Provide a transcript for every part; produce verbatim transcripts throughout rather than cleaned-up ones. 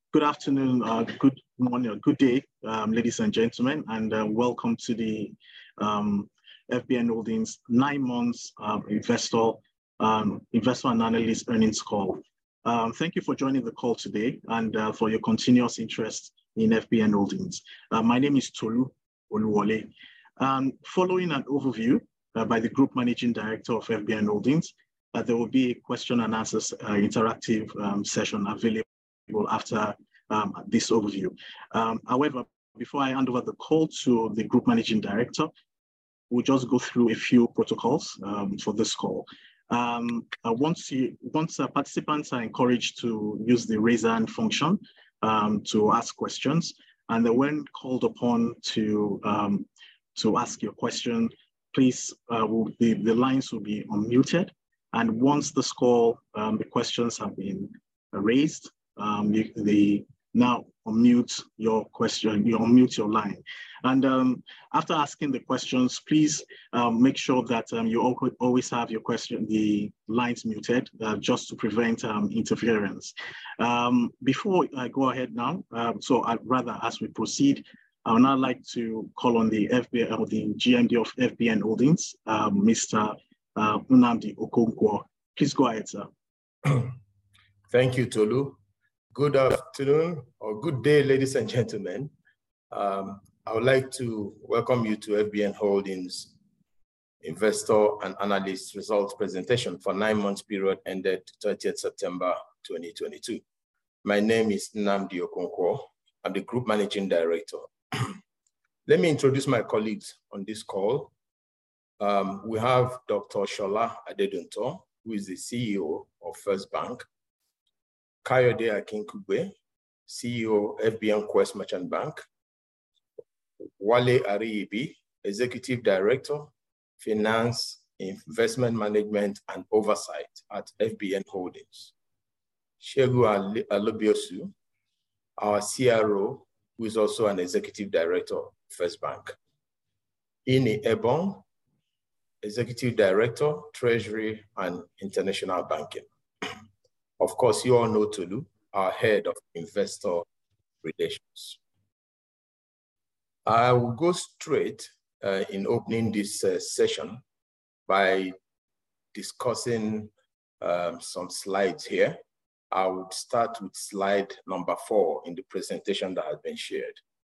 Good afternoon, uh, good morning, or good day, um, ladies and gentlemen, and uh, welcome to the um, F B N Holdings nine months uh, investor um, investor and analyst earnings call. Um, thank you for joining the call today and uh, for your continuous interest in F B N Holdings. Uh, my name is Tolu Oluwole. Um, following an overview uh, by the Group Managing Director of F B N Holdings, uh, there will be a question and answers uh, interactive um, session available after um, this overview. Um, however, before I hand over the call to the Group Managing Director, we'll just go through a few protocols um, for this call. Um, uh, once you, once uh, participants are encouraged to use the raise hand function um, to ask questions, and then when called upon to um, to ask your question, please uh, will be, the lines will be unmuted. And once this call, um, the questions have been raised, Um, you, the now unmute your question, you unmute your line. And um, after asking the questions, please um, make sure that um, you always have your question, the lines muted, uh, just to prevent um, interference. Um, before I go ahead now, um, so I'd rather as we proceed, I would now like to call on the F B N, or the G M D of F B N Holdings, um, Mister Uh, Nnamdi Okonkwo. Please go ahead, sir. Thank you, Tolu. Good afternoon or good day, ladies and gentlemen. Um, I would like to welcome you to F B N Holdings Investor and Analyst Results Presentation for nine months period ended thirtieth September twenty twenty-two. My name is Nnamdi Okonkwo. I'm the Group Managing Director. Let me introduce my colleagues on this call. Um, we have Doctor Shola Adedunto, who is the C E O of First Bank. Kayode Akinkugbe, C E O F B N Quest Merchant Bank. Wale Ariyibi, Executive Director, Finance, Investment Management and Oversight at F B N Holdings. Shegu Alobiosu, our C R O, who is also an Executive Director of First Bank. Ini Ebong, Executive Director, Treasury and International Banking. Of course, you all know Tolu, our Head of Investor Relations. I will go straight uh, in opening this uh, session by discussing um, some slides here. I would start with slide number four in the presentation that has been shared.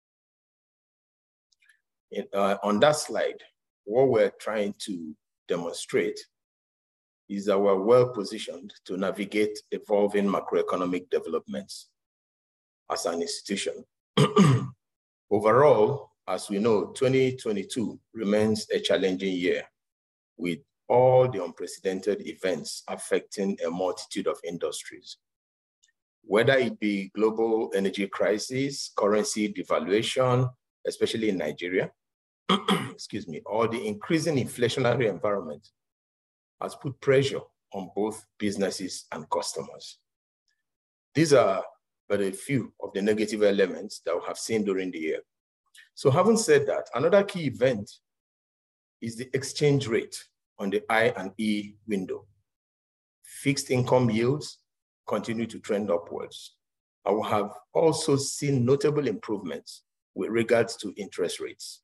In, uh, on that slide, what we're trying to demonstrate is that we're well positioned to navigate evolving macroeconomic developments as an institution. Overall, as we know, twenty twenty-two remains a challenging year with all the unprecedented events affecting a multitude of industries. Whether it be global energy crisis, currency devaluation, especially in Nigeria, excuse me, or the increasing inflationary environment has put pressure on both businesses and customers. These are but a few of the negative elements that we have seen during the year. So having said that, another key event is the exchange rate on the I and E window. Fixed income yields continue to trend upwards. And we have also seen notable improvements with regards to interest rates.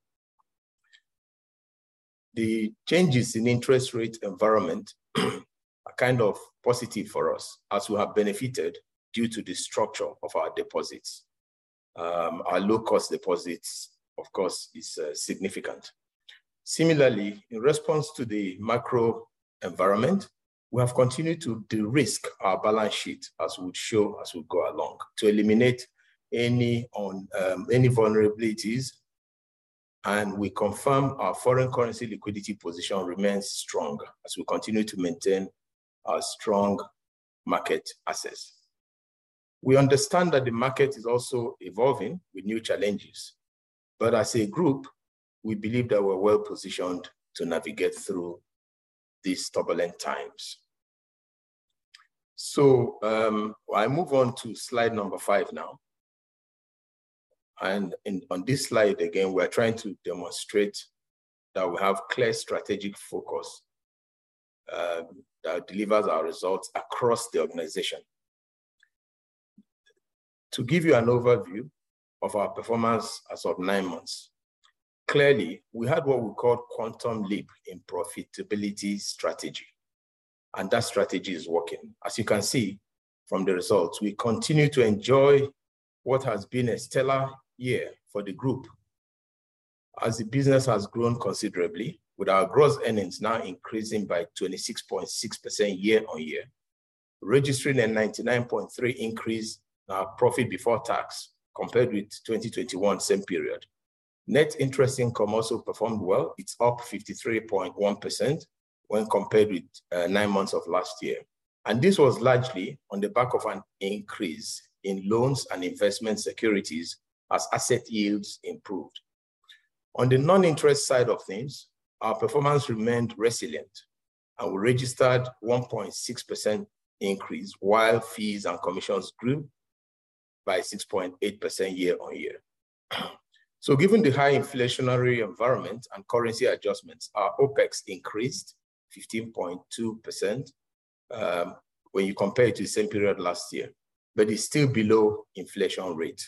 The changes in interest rate environment are kind of positive for us as we have benefited due to the structure of our deposits. Um, our low-cost deposits, of course, is uh, significant. Similarly, in response to the macro environment, we have continued to de-risk our balance sheet as we would show as we go along to eliminate any, on, um, any vulnerabilities. And we confirm our foreign currency liquidity position remains strong as we continue to maintain our strong market access. We understand that the market is also evolving with new challenges, but as a group, we believe that we're well positioned to navigate through these turbulent times. So um, I move on to slide number five now. And in, on this slide, again, we're trying to demonstrate that we have clear strategic focus um, that delivers our results across the organization. To give you an overview of our performance as of nine months, clearly, we had what we call quantum leap in profitability strategy, and that strategy is working. As you can see from the results, we continue to enjoy what has been a stellar year for the group, as the business has grown considerably, with our gross earnings now increasing by twenty-six point six percent year on year, registering a ninety-nine point three increase in our profit before tax compared with twenty twenty-one same period. Net interest income also performed well. It's up fifty-three point one percent when compared with uh, nine months of last year. And this was largely on the back of an increase in loans and investment securities as asset yields improved. On the non-interest side of things, our performance remained resilient, and we registered one point six percent increase, while fees and commissions grew by six point eight percent year on year. So given the high inflationary environment and currency adjustments, our OPEX increased fifteen point two percent um, when you compare it to the same period last year, but it's still below inflation rate.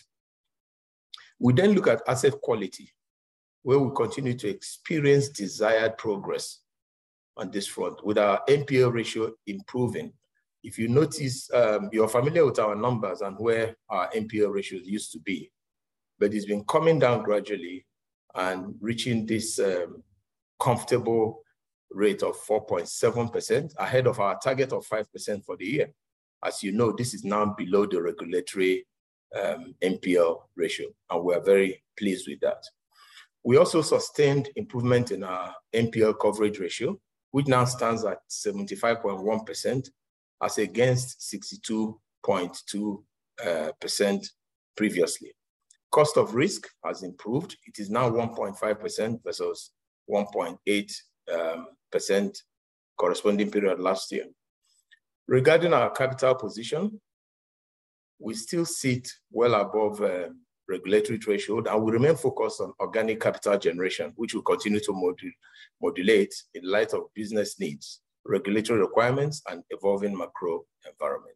We then look at asset quality, where we continue to experience desired progress on this front, with our N P L ratio improving. If you notice, um, you're familiar with our numbers and where our N P L ratios used to be, but it's been coming down gradually and reaching this um, comfortable rate of four point seven percent, ahead of our target of five percent for the year. As you know, this is now below the regulatory um, N P L ratio, and we're very pleased with that. We also sustained improvement in our N P L coverage ratio, which now stands at seventy-five point one percent as against sixty-two point two percent previously. Cost of risk has improved. It is now one point five percent versus one point eight percent um, corresponding period last year. Regarding our capital position, we still sit well above uh, regulatory threshold, and we remain focused on organic capital generation, which will continue to modu modulate in light of business needs, regulatory requirements, and evolving macro environment.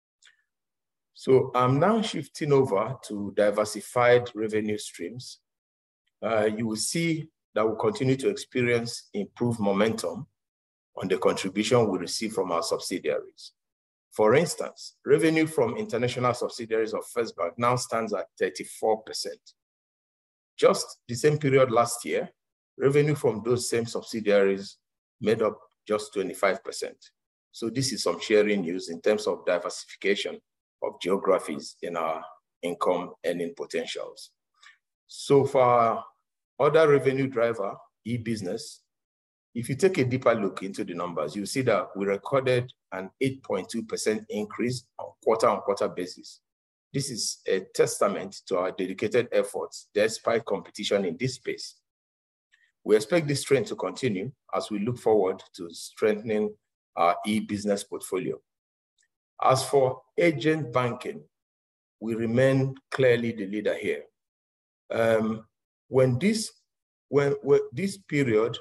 So I'm now shifting over to diversified revenue streams. Uh, you will see that we continue to experience improved momentum on the contribution we receive from our subsidiaries. For instance, revenue from international subsidiaries of First Bank now stands at thirty-four percent. Just the same period last year, revenue from those same subsidiaries made up just twenty-five percent. So this is some sharing news in terms of diversification of geographies in our income earning potentials. So for our other revenue driver, e-business, if you take a deeper look into the numbers, you see that we recorded an eight point two percent increase on quarter-on-quarter basis. This is a testament to our dedicated efforts despite competition in this space. We expect this trend to continue as we look forward to strengthening our e-business portfolio. As for agent banking, we remain clearly the leader here. Um, when this, when, when this period,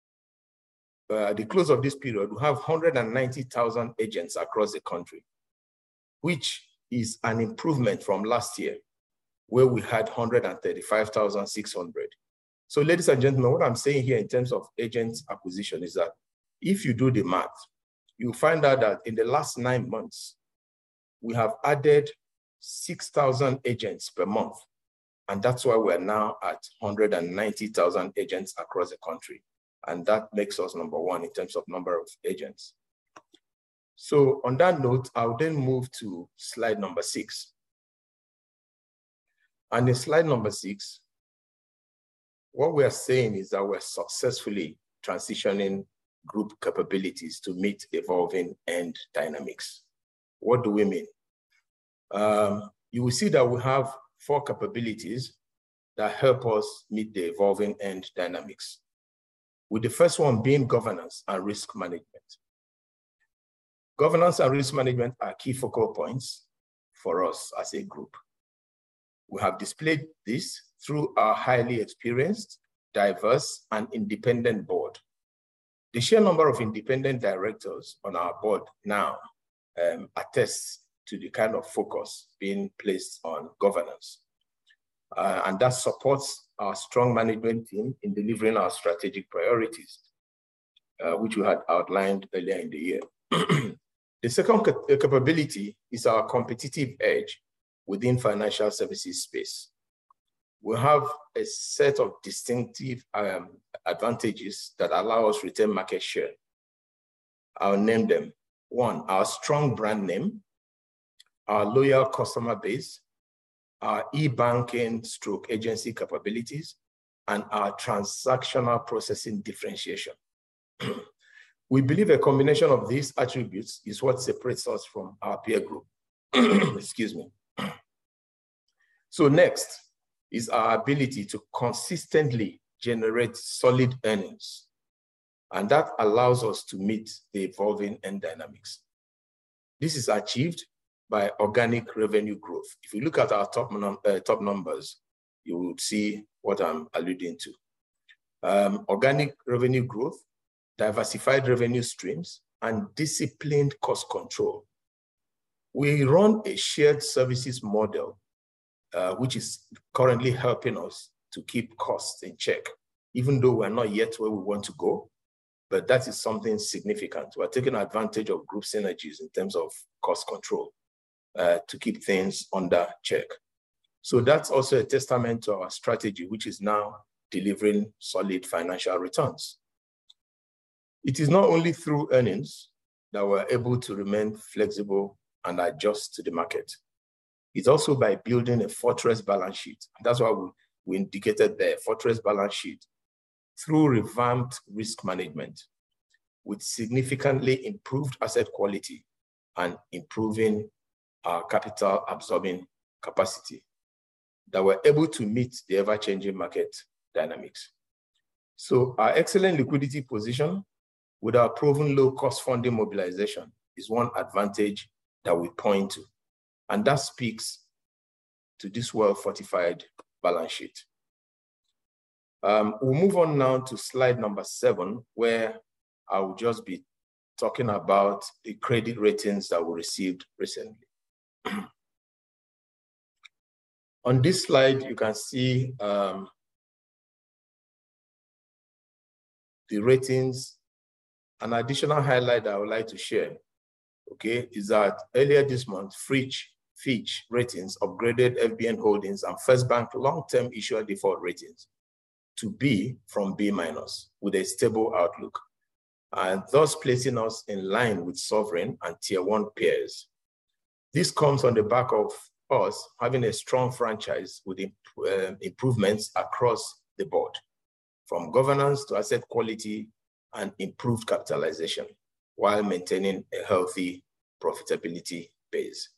Uh, at the close of this period, we have one hundred ninety thousand agents across the country, which is an improvement from last year, where we had one hundred thirty-five thousand six hundred. So ladies and gentlemen, what I'm saying here in terms of agent acquisition is that if you do the math, you find out that in the last nine months, we have added six thousand agents per month. And that's why we're now at one hundred ninety thousand agents across the country. And that makes us number one in terms of number of agents. So on that note, I'll then move to slide number six. And in slide number six, what we are saying is that we're successfully transitioning group capabilities to meet evolving end dynamics. What do we mean? Um, you will see that we have four capabilities that help us meet the evolving end dynamics, with the first one being governance and risk management. Governance and risk management are key focal points for us as a group. We have displayed this through our highly experienced, diverse, and independent board. The sheer number of independent directors on our board now um, attests to the kind of focus being placed on governance. Uh, and that supports our strong management team in delivering our strategic priorities, uh, which we had outlined earlier in the year. The second cap capability is our competitive edge within financial services space. We have a set of distinctive um, advantages that allow us to retain market share. I'll name them. One, our strong brand name, our loyal customer base, our e-banking stroke agency capabilities, and our transactional processing differentiation. We believe a combination of these attributes is what separates us from our peer group. Excuse me. So next is our ability to consistently generate solid earnings. And that allows us to meet the evolving end dynamics. This is achieved by organic revenue growth. If you look at our top, num uh, top numbers, you will see what I'm alluding to. Um, organic revenue growth, diversified revenue streams, and disciplined cost control. We run a shared services model, uh, which is currently helping us to keep costs in check, even though we're not yet where we want to go, but that is something significant. We're taking advantage of group synergies in terms of cost control uh, to keep things under check. So that's also a testament to our strategy, which is now delivering solid financial returns. It is not only through earnings that we're able to remain flexible and adjust to the market. It's also by building a fortress balance sheet. That's why we, we indicated there, fortress balance sheet, through revamped risk management with significantly improved asset quality and improving our capital absorbing capacity, that we're able to meet the ever-changing market dynamics. So our excellent liquidity position with our proven low-cost funding mobilization is one advantage that we point to. And that speaks to this well-fortified balance sheet. Um, we'll move on now to slide number seven, where I will just be talking about the credit ratings that we received recently. On this slide, you can see um, the ratings. An additional highlight I would like to share, okay, is that earlier this month, Fitch, Fitch Ratings upgraded F B N Holdings and First Bank long-term issuer default ratings to B from B minus with a stable outlook, and thus placing us in line with sovereign and tier one peers. This comes on the back of us having a strong franchise with imp uh, improvements across the board, from governance to asset quality and improved capitalization, while maintaining a healthy profitability base.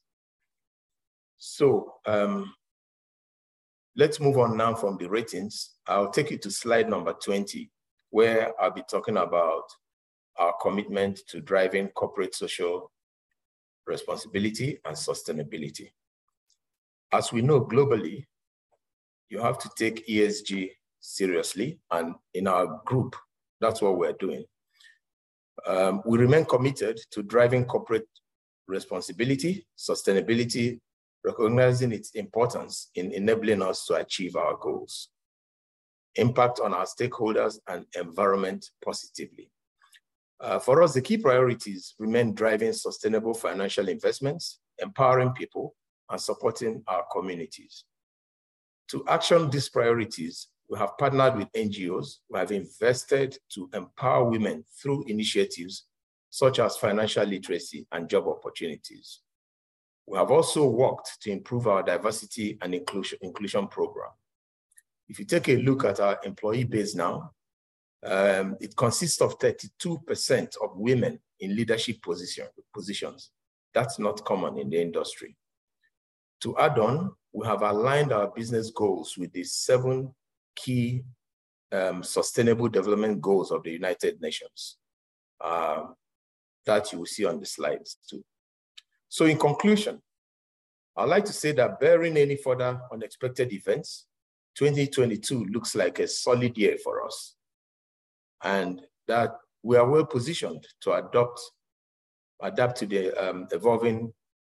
So um, let's move on now from the ratings. I'll take you to slide number twenty, where I'll be talking about our commitment to driving corporate social responsibility and sustainability. As we know globally, you have to take E S G seriously, and in our group, that's what we're doing. Um, we remain committed to driving corporate responsibility, sustainability, recognizing its importance in enabling us to achieve our goals, impact on our stakeholders and environment positively. Uh, for us, the key priorities remain driving sustainable financial investments, empowering people, and supporting our communities. To action these priorities, we have partnered with N G Os who have invested to empower women through initiatives such as financial literacy and job opportunities. We have also worked to improve our diversity and inclusion, inclusion program. If you take a look at our employee base now, um, it consists of thirty-two percent of women in leadership position, positions. That's not common in the industry. To add on, we have aligned our business goals with the seven key um, sustainable development goals of the United Nations um, that you will see on the slides too. So in conclusion, I'd like to say that barring any further unexpected events, twenty twenty-two looks like a solid year for us, and that we are well positioned to adopt, adapt to the um, evolving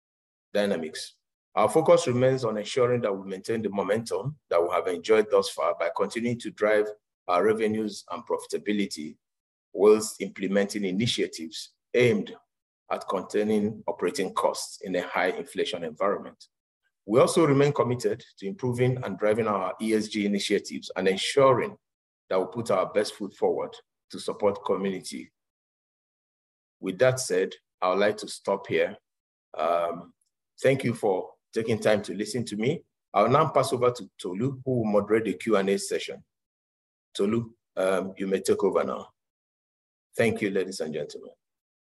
dynamics. Our focus remains on ensuring that we maintain the momentum that we have enjoyed thus far by continuing to drive our revenues and profitability whilst implementing initiatives aimed at containing operating costs in a high inflation environment. We also remain committed to improving and driving our E S G initiatives and ensuring that we put our best foot forward to support community. With that said, I would like to stop here. Um, thank you for taking time to listen to me. I'll now pass over to Tolu, who will moderate the Q and A session. Tolu, um, you may take over now. Thank you, ladies and gentlemen.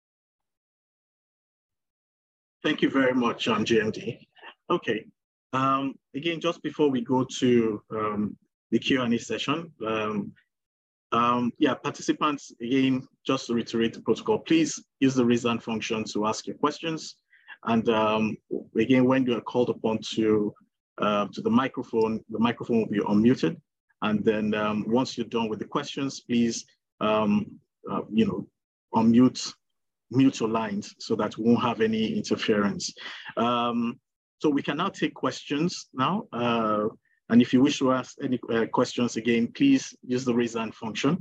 Thank you very much, um, J M D. Okay, um, again, just before we go to um, the Q and A session, um, um, yeah, participants, again, just to reiterate the protocol, please use the raise hand function to ask your questions. And um, again, when you are called upon to, uh, to the microphone, the microphone will be unmuted. And then um, once you're done with the questions, please, um, uh, you know, unmute, mute your lines so that we won't have any interference. Um, so we can now take questions now. Uh, and if you wish to ask any uh, questions again, please use the raise hand function.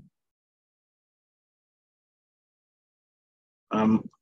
Um,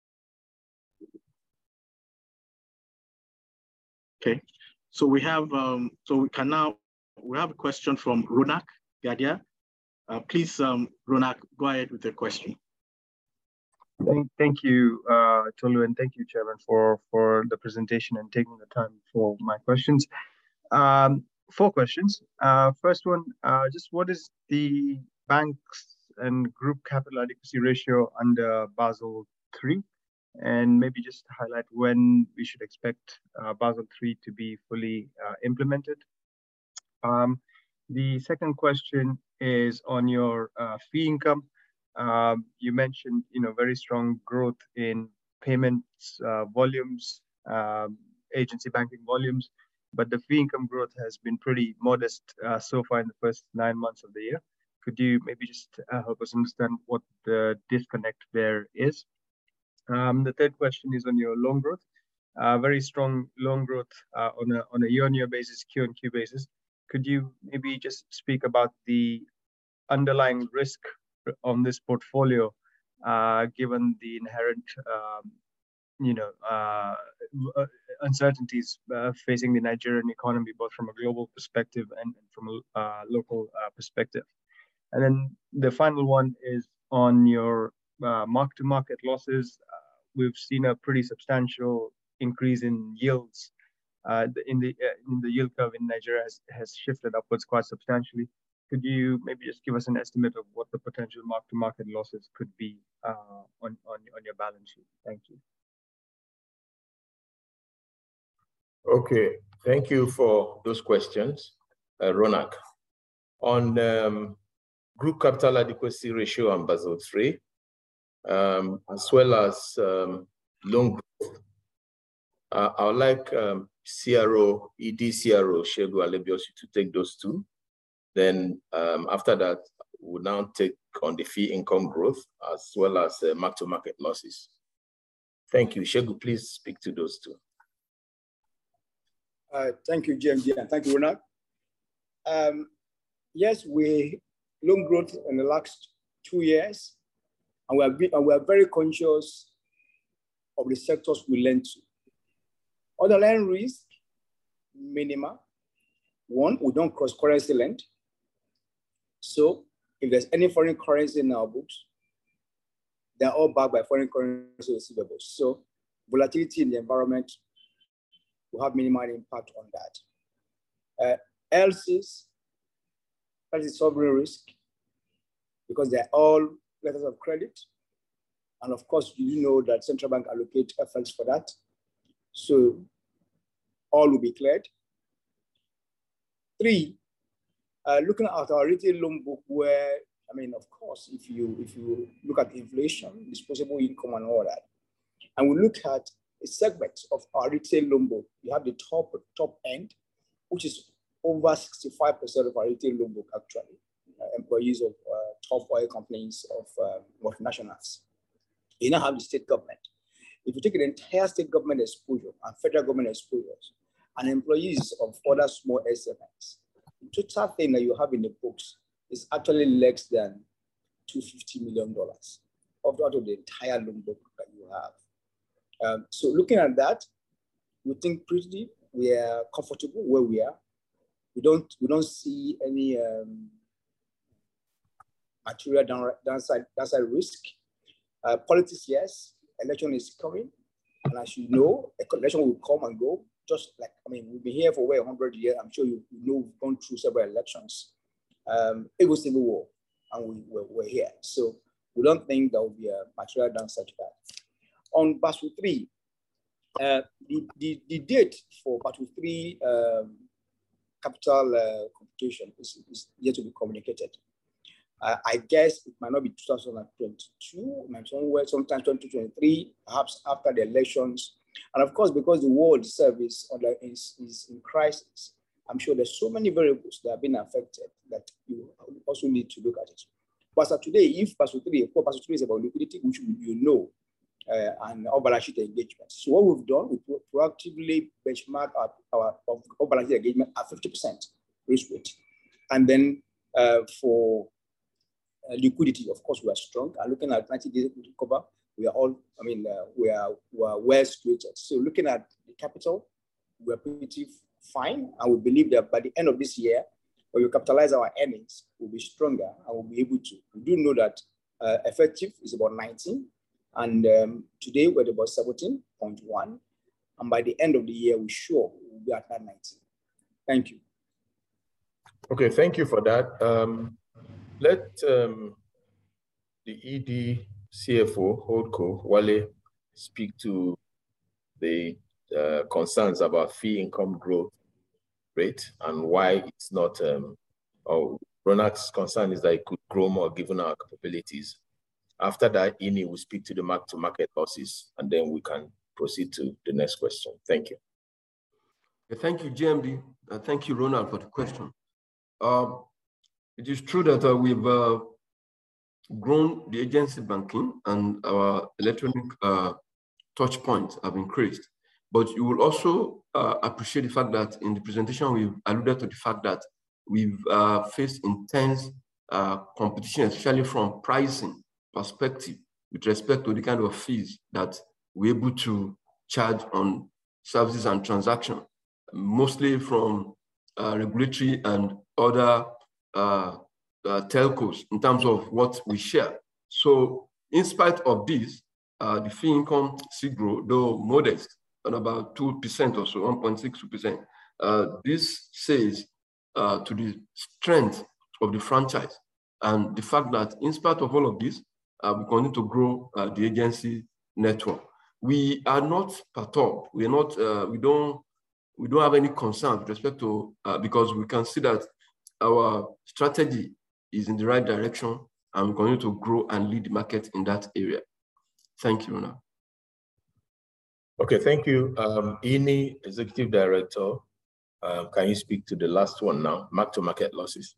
okay, so we have, um, so we can now, we have a question from Ronak Gadia. Uh, please, um, Ronak, go ahead with the question. Thank, thank you, uh, Tolu, and thank you, Chairman, for, for the presentation and taking the time for my questions. Um, four questions. Uh, first one, uh, just what is the bank's and group capital adequacy ratio under Basel three? And maybe just highlight when we should expect uh, Basel three to be fully uh, implemented. Um, the second question is on your uh, fee income. Um, you mentioned, you know, very strong growth in payments uh, volumes, um, agency banking volumes, but the fee income growth has been pretty modest uh, so far in the first nine months of the year. Could you maybe just uh, help us understand what the disconnect there is? Um, the third question is on your loan growth. Uh, very strong loan growth uh, on a on a year-on-year basis, Q and Q basis. Could you maybe just speak about the underlying risk on this portfolio, uh, given the inherent, um, you know, uh, uncertainties uh, facing the Nigerian economy, both from a global perspective and from a uh, local uh, perspective? And then the final one is on your uh, mark-to-market losses. Uh, we've seen a pretty substantial increase in yields. Uh, in the uh, in the yield curve in Nigeria has, has shifted upwards quite substantially. Could you maybe just give us an estimate of what the potential mark-to-market losses could be uh, on, on, on your balance sheet? Thank you. Okay, thank you for those questions, uh, Ronak. On um, group capital adequacy ratio and Basel three, um, as well as um, loan growth, uh, I would like um, C R O, E D C R O, Segun Alebiosu, to take those two. Then um, after that, we'll now take on the fee income growth as well as uh, mark-to-market losses. Thank you. Segun, please speak to those two. Uh, thank you, J M D, and thank you, Ronak. Um, yes, we loan growth in the last two years, and we are, be, and we are very conscious of the sectors we lend to. Underlying risk, minimal. One, we don't cross-currency lend. So if there's any foreign currency in our books, they're all backed by foreign currency receivables. So volatility in the environment will have minimal impact on that. Uh, L Cs, that is sovereign risk, because they're all letters of credit. And of course, you know that central bank allocate F X for that. So all will be cleared. Three, uh, looking at our retail loan book where, I mean, of course, if you, if you look at inflation, disposable income and all that, and we look at a segment of our retail loan book, we have the top, top end, which is over sixty-five percent of our retail loan book, actually, uh, employees of uh, top oil companies, of uh, multinationals. You now have the state government. If you take the entire state government exposure and federal government exposures and employees of other small S M Es, the total thing that you have in the books is actually less than two hundred fifty million dollars of the entire loan book that you have. Um, so looking at that, we think pretty we are comfortable where we are. We don't we don't see any um, material down, downside downside risk. Uh, politics, yes. Election is coming, and as you know, election will come and go. Just like I mean, we've been here for over a hundred years. I'm sure you, you know we've gone through several elections. Um, it was civil war, and we we're, we're here. So we don't think there will be a material downside to that. On Basel three, uh, the, the, the date for Basel three um, capital uh, computation is, is yet to be communicated. Uh, I guess it might not be two thousand twenty-two, maybe somewhere, sometime twenty twenty-three, perhaps after the elections. And of course, because the world service is, is in crisis, I'm sure there's so many variables that have been affected that you also need to look at it. But as of today, if Basel three, of course, Basel three is about liquidity, which you know, uh, and our balance sheet engagement. So what we've done, we proactively benchmark our, our, our balance sheet engagement at fifty percent risk weight. And then uh, for uh, liquidity, of course, we are strong. And looking at ninety days cover, we are all, I mean, uh, we are, we are well situated. So looking at the capital, we are pretty fine. And we believe that by the end of this year, when we capitalize our earnings, we'll be stronger and we'll be able to. We do know that uh, effective is about nineteen. And um, today we're at about seventeen point one. And by the end of the year, we're sure we'll be at that nineteen. Thank you. Okay, thank you for that. Um, let um, the E D C F O, Holdco, Wale, speak to the uh, concerns about fee income growth rate and why it's not, um, or Ronak's concern is that it could grow more given our capabilities. After that, Ini will speak to the mark-to-market losses, and then we can proceed to the next question. Thank you. Thank you, G M D. Uh, thank you, Ronald, for the question. Uh, it is true that uh, we've uh, grown the agency banking and our electronic uh, touch points have increased. But you will also uh, appreciate the fact that in the presentation, we've alluded to the fact that we've uh, faced intense uh, competition, especially from pricing perspective with respect to the kind of fees that we're able to charge on services and transactions, mostly from uh, regulatory and other uh, uh, telcos in terms of what we share. So in spite of this, uh, the fee income still grow, though modest, at about two percent or so, one point six two percent. Uh, this says uh, to the strength of the franchise and the fact that in spite of all of this, uh, we continue to grow uh, the agency network. We are not perturbed. We are not. Uh, we don't. We don't have any concern with respect to uh, because we can see that our strategy is in the right direction, and we continue to grow and lead the market in that area. Thank you, Rona. Okay, thank you. Um, Ini, Executive Director, uh, can you speak to the last one now, mark-to-market losses?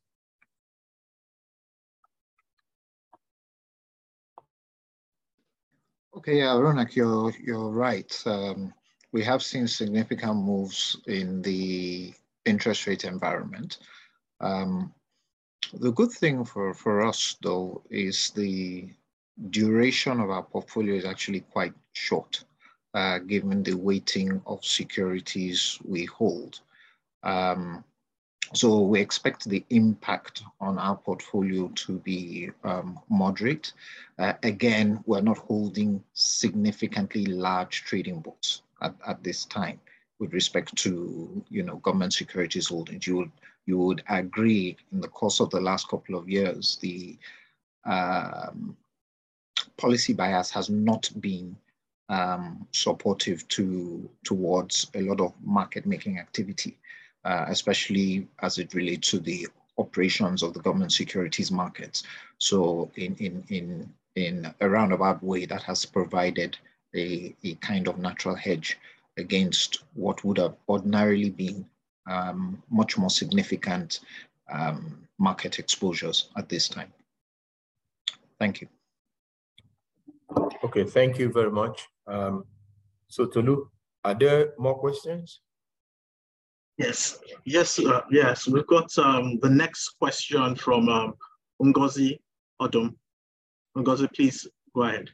Okay, yeah, Ronak, you're, you're right. Um, we have seen significant moves in the interest rate environment. Um, the good thing for, for us, though, is the duration of our portfolio is actually quite short, uh, given the weighting of securities we hold. Um, so we expect the impact on our portfolio to be um, moderate. Uh, again, we're not holding significantly large trading books at, at this time with respect to, you know, government securities holdings. You would, you would agree in the course of the last couple of years, the um, policy bias has not been um, supportive to, towards a lot of market making activity. Uh, especially as it relates to the operations of the government securities markets. So in, in, in, in a roundabout way, that has provided a, a kind of natural hedge against what would have ordinarily been um, much more significant um, market exposures at this time. Thank you. Okay, thank you very much. Um, So Tolu, are there more questions? Yes, yes, uh, yes. We've got um, the next question from um, Ngozi Odom. Ngozi, please go ahead.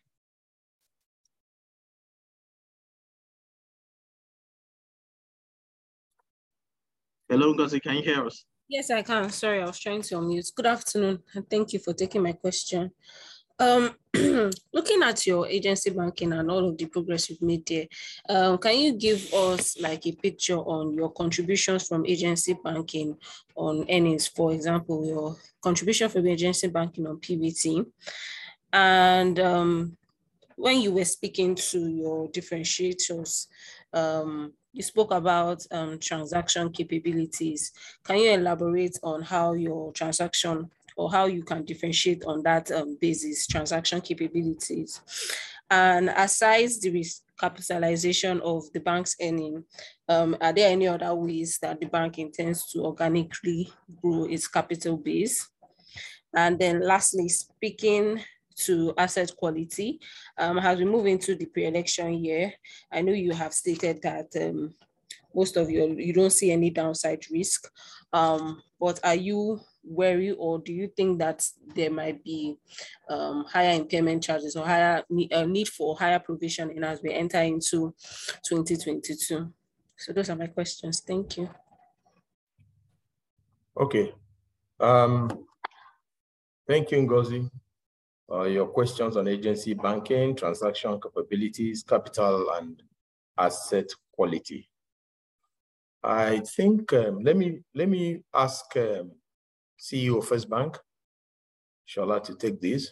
Hello, Ngozi, can you hear us? Yes, I can. Sorry, I was trying to unmute. Good afternoon, and thank you for taking my question. Um, looking at your agency banking and all of the progress you've made there, um, can you give us like a picture on your contributions from agency banking on earnings? For example, your contribution from agency banking on P B T. And um, when you were speaking to your differentiators, um, you spoke about um, transaction capabilities. Can you elaborate on how your transaction or how you can differentiate on that um, basis, transaction capabilities? And aside the capitalization of the bank's earning, um, are there any other ways that the bank intends to organically grow its capital base? And then lastly, speaking to asset quality, um, as we move into the pre-election year, I know you have stated that um, most of your, you don't see any downside risk, um, but are you wary, or do you think that there might be um, higher impairment charges or higher uh, need for higher provisioning as we enter into twenty twenty-two? So those are my questions. Thank you. Okay. Um, thank you, Ngozi. Uh, your questions on agency banking, transaction capabilities, capital, and asset quality. I think um, let me let me ask um, C E O of First Bank, Shola, to take this.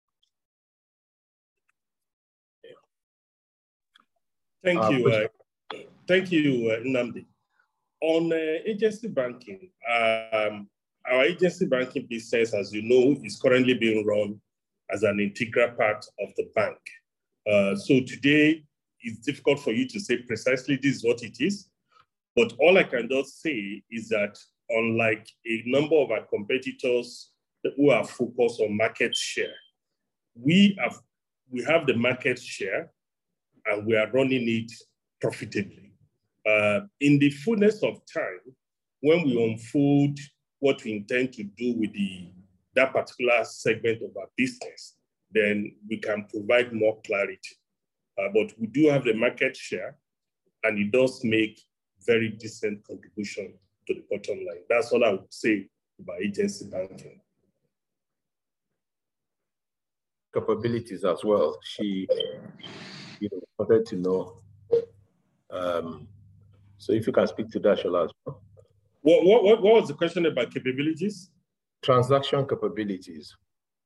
Yeah. Thank uh, you, uh, thank you, uh, Nnamdi. On uh, agency banking, um, our agency banking business, as you know, is currently being run as an integral part of the bank. Uh, so today, it's difficult for you to say precisely this is what it is. But all I can just say is that unlike a number of our competitors who are focused on market share, we have, we have the market share and we are running it profitably. Uh, in the fullness of time, when we unfold what we intend to do with the, that particular segment of our business, then we can provide more clarity. Uh, but we do have the market share, and it does make very decent contribution to the bottom line. That's all I would say about agency banking. Capabilities as well. She you know, wanted to know. Um, so if you can speak to that, Shola, as well. What, what, what was the question about capabilities? Transaction capabilities.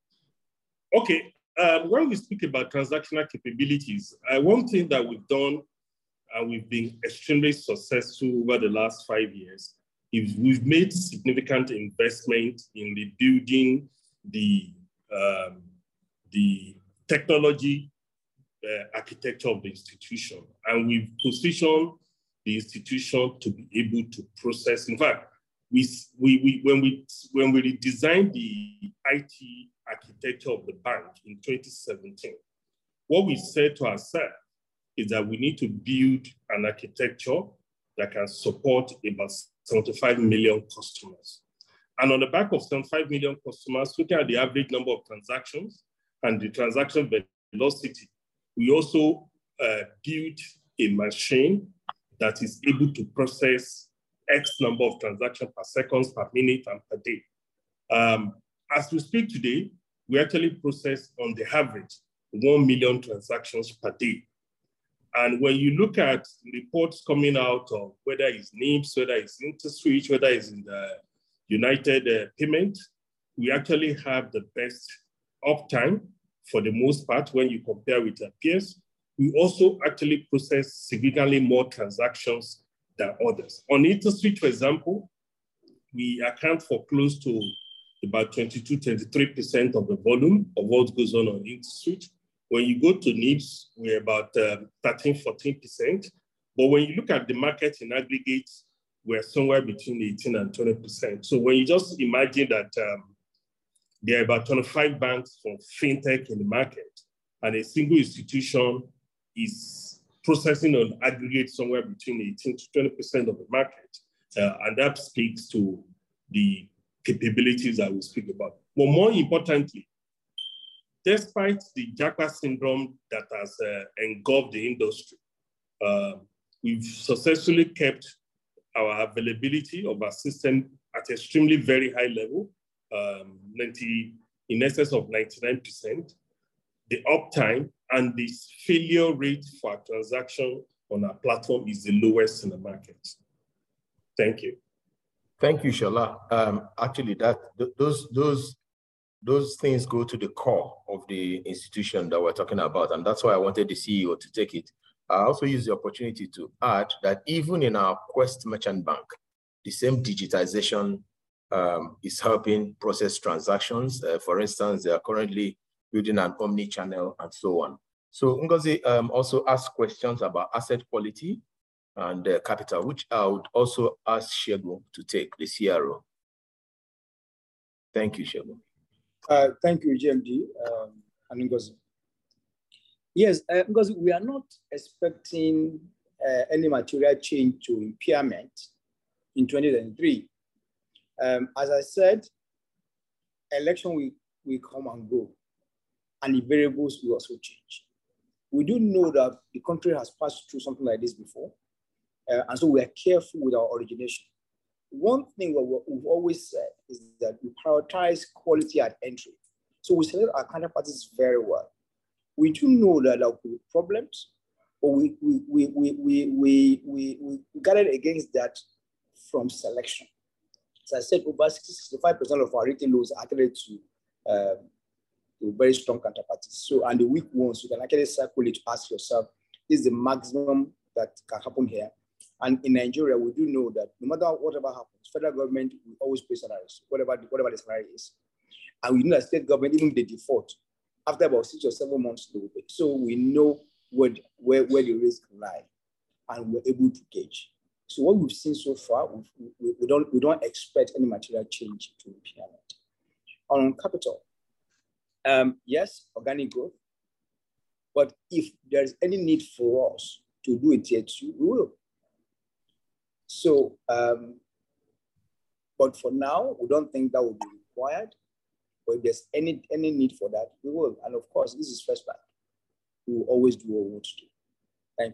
Okay, um, when we speak about transactional capabilities, uh, one thing that we've done and we've been extremely successful over the last five years is we've made significant investment in rebuilding the, um, the technology uh, architecture of the institution. And we've positioned the institution to be able to process. In fact, we, we, we, when, we, when we redesigned the I T architecture of the bank in twenty seventeen, what we said to ourselves is that we need to build an architecture that can support about seventy-five million customers. And on the back of seventy-five million customers, looking at the average number of transactions and the transaction velocity, we also uh, built a machine that is able to process X number of transactions per second, per minute, and per day. Um, as we speak today, we actually process on the average one million transactions per day. And when you look at reports coming out of whether it's N I B S, whether it's InterSwitch, whether it's in the United uh, Payment, we actually have the best uptime for the most part when you compare with our peers. We also actually process significantly more transactions than others. On InterSwitch, for example, we account for close to about twenty-two, twenty-three percent of the volume of what goes on on InterSwitch. When you go to N I B S, we're about um, thirteen, fourteen percent. But when you look at the market in aggregate, we're somewhere between eighteen and twenty percent. So when you just imagine that um, there are about twenty-five banks for fintech in the market, and a single institution is processing on aggregate somewhere between eighteen to twenty percent of the market. Uh, and that speaks to the capabilities I will speak about. But more importantly, despite the Japa syndrome that has uh, engulfed the industry, uh, we've successfully kept our availability of our system at extremely very high level, um, ninety, in excess of ninety-nine percent. The uptime and the failure rate for our transaction on our platform is the lowest in the market. Thank you. Thank you, Shola. Um, actually, that th those those those things go to the core of the institution that we're talking about, and that's why I wanted the C E O to take it. I also use the opportunity to add that even in our Quest Merchant Bank, the same digitization um, is helping process transactions. Uh, for instance, they are currently building an omni-channel and so on. So Ngozi um, also asked questions about asset quality and uh, capital, which I would also ask Segun to take, the C R O. Thank you, Segun. Uh, thank you, G M D um, and Ngozi. Yes, uh, because we are not expecting uh, any material change to impairment in twenty twenty-three. Um, as I said, election will, will come and go, and the variables will also change. We do know that the country has passed through something like this before, uh, and so we are careful with our origination. One thing that we've always said is that we prioritize quality at entry. So we select our counterparties very well. We do know that there will be problems, but we, we, we, we, we, we, we, we guarded against that from selection. As I said, over sixty to sixty-five percent of our retail loans are actually to, um, to very strong counterparties. So, and the weak ones, you can actually circle it to ask yourself, is the maximum that can happen here? And in Nigeria, we do know that no matter whatever happens, federal government will always pay salaries, whatever the, whatever the salary is. And we know that state government, even if they default, after about six or seven months, they will pay. So we know where, where, where the risk lie, and we're able to gauge. So what we've seen so far, we, we, we, don't, we don't expect any material change to impairment. On capital, um, yes, organic growth, but if there's any need for us to do a tier two, we will. So, um, but for now, we don't think that will be required. But if there's any, any need for that, we will. And of course, this is First Bank. We will always do what we want to do. Thank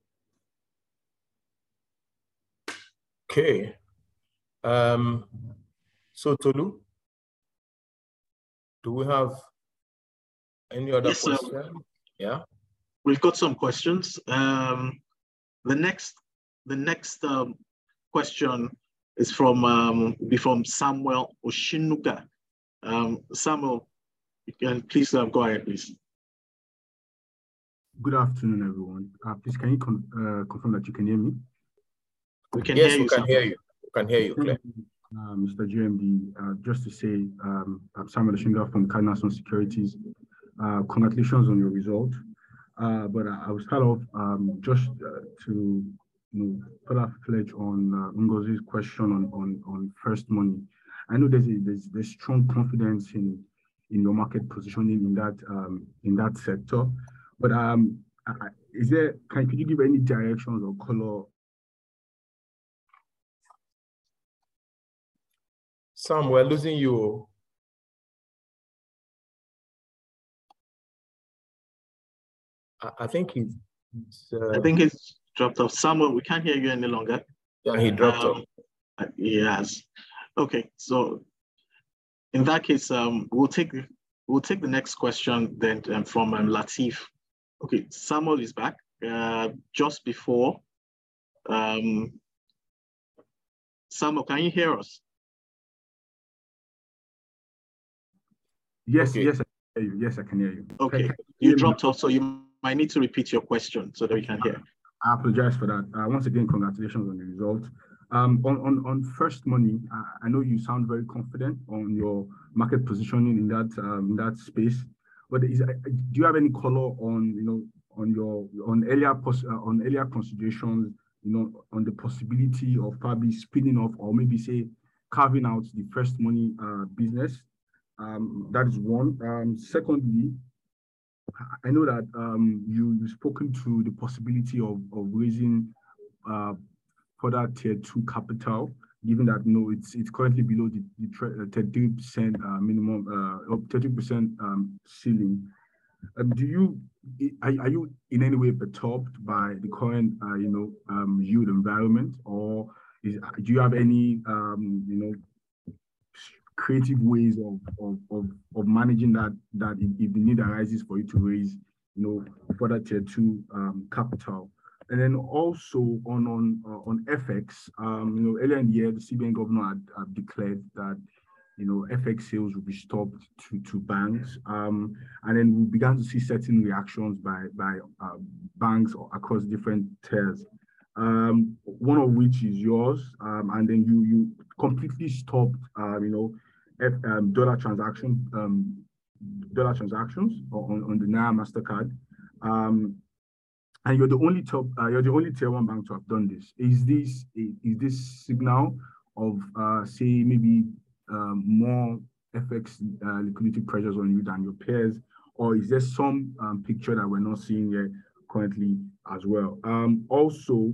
you. Okay. Um, so Tolu, do we have any other yes, questions? Um, yeah. We've got some questions. Um, the next, the next um, question is from um, be from Samuel Oshinuka. Um, Samuel, you can please uh, go ahead, please. Good afternoon, everyone. Uh, please, can you con uh, confirm that you can hear me? We can yes, hear you. Yes, we can Samuel. hear you. We can hear you, Claire. Uh, Mister G M D, uh, just to say, um, I'm Samuel Oshinuka from Cardinal Securities. Uh, congratulations on your result. Uh, but I, I will start off um, just uh, to you know, further fledge on uh, Ngozi's question on, on, on First Money. I know there's, a, there's there's strong confidence in in your market positioning in that um, in that sector, but um, is there can could you give any directions or color? Sam, we're losing you. I, I think he's. Uh... I think he's dropped off. Samuel, we can't hear you any longer. Yeah, he dropped um, off. Yes. Okay, so in that case, um, we'll take we'll take the next question then um, from um, Latif. Okay, Samuel is back. Uh, just before, um, Samuel, can you hear us? Yes, okay. yes, I can hear you. Yes, I can hear you. Okay, can you, you dropped off, so you might need to repeat your question so that we can hear. I apologize for that. Uh, once again, congratulations on the result. Um, on, on, on First Money, uh, I know you sound very confident on your market positioning in that um, in that space. But is, uh, do you have any color on you know on your on earlier pos uh, on earlier considerations, you know, on the possibility of Fabi spinning off or maybe say carving out the First Money uh, business? Um, that is one. Um, secondly, I know that um, you, you've spoken to the possibility of, of raising uh, further tier two capital, given that no, it's it's currently below the, the thirty percent uh, minimum, uh, thirty percent um, ceiling. Um, do you are, are you in any way perturbed by the current uh, you know um, yield environment, or is, do you have any um, you know creative ways of of, of, of managing that that if, if the need arises for you to raise you know further tier two um, capital? And then also on on uh, on F X, um, you know, earlier in the year, the C B N governor had, had declared that you know F X sales will be stopped to to banks, um, and then we began to see certain reactions by by uh, banks across different tiers. Um, one of which is yours, um, and then you you completely stopped, uh, you know, F, um, dollar transaction um, dollar transactions on on the Naira Mastercard. Um, And you're the only top, uh, you're the only tier one bank to have done this. Is this is this signal of uh, say maybe um, more F X uh, liquidity pressures on you than your peers, or is there some um, picture that we're not seeing here currently as well? Um, also,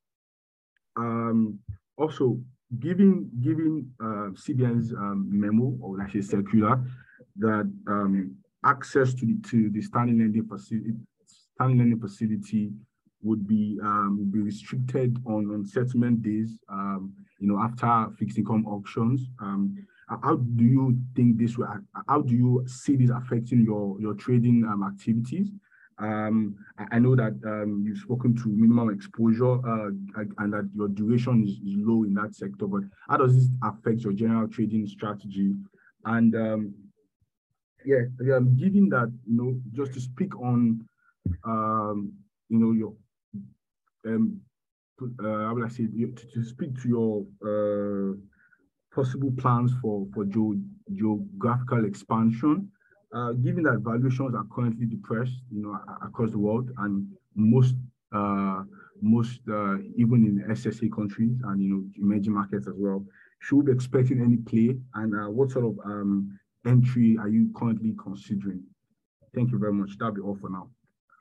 um, also giving giving uh, C B N's um, memo, or actually circular, that um, access to the to the standing lending facility. Standing lending facility would be um, would be restricted on, on settlement days, um, you know, after fixed income auctions. Um, how do you think this will? How do you see this affecting your your trading um, activities? Um, I, I know that um, you've spoken to minimum exposure uh, and that your duration is, is low in that sector. But how does this affect your general trading strategy? And um, yeah, um, given that, you know, just to speak on. Um, you know, your um, uh, how would I say to, to speak to your uh, possible plans for for ge geographical expansion, uh, given that valuations are currently depressed, you know, across the world, and most uh, most uh, even in S S A countries and you know emerging markets as well. Should we be expecting any play, and uh, what sort of um, entry are you currently considering? Thank you very much. That'll be all for now.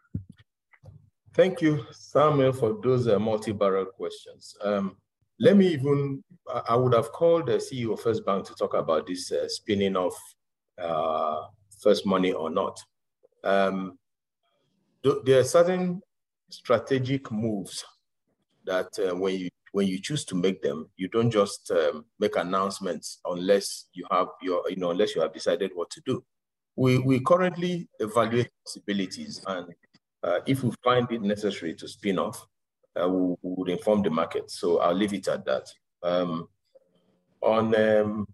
Thank you, Samuel, for those uh, multi-barrel questions. Um, let me even, I would have called the C E O of First Bank to talk about this uh, spinning off uh, First Money or not. Um, there are certain strategic moves that uh, when you when you choose to make them, you don't just um, make announcements unless you have your, you know, unless you have decided what to do. We, we currently evaluate possibilities, and Uh, if we find it necessary to spin off, uh, we, we would inform the market. So I'll leave it at that. Um, on um,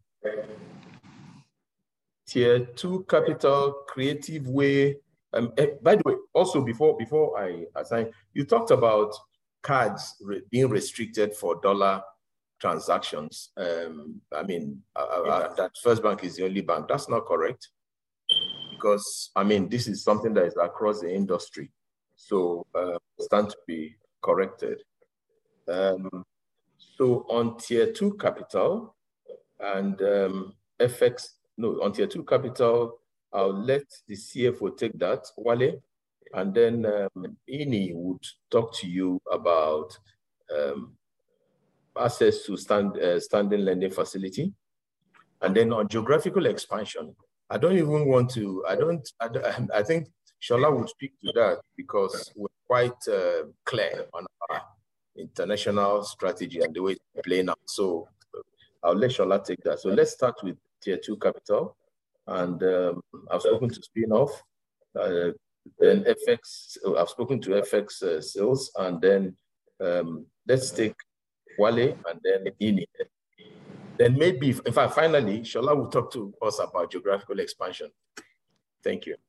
tier two capital, creative way. Um, eh, by the way, also before before I assign, you talked about cards re being restricted for dollar transactions. Um, I mean, uh, uh, that First Bank is the only bank. That's not correct, because I mean, this is something that is across the industry. So uh, stand to be corrected. Um, so on tier two capital and um, F X, no, on tier two capital, I'll let the C F O take that, Wale, and then um, Ini would talk to you about um, access to stand, uh, standing lending facility. And then on geographical expansion, I don't even want to, I don't, I, don't, I think Shola would speak to that because we're quite uh, clear on our international strategy and the way it's playing out. So I'll let Shola take that. So let's start with tier two capital. And um, I've spoken to spin-off, uh, then F X, I've spoken to F X uh, sales, and then um, let's take Wale and then Ini. Then maybe, in fact, finally, Shola will talk to us about geographical expansion. Thank you.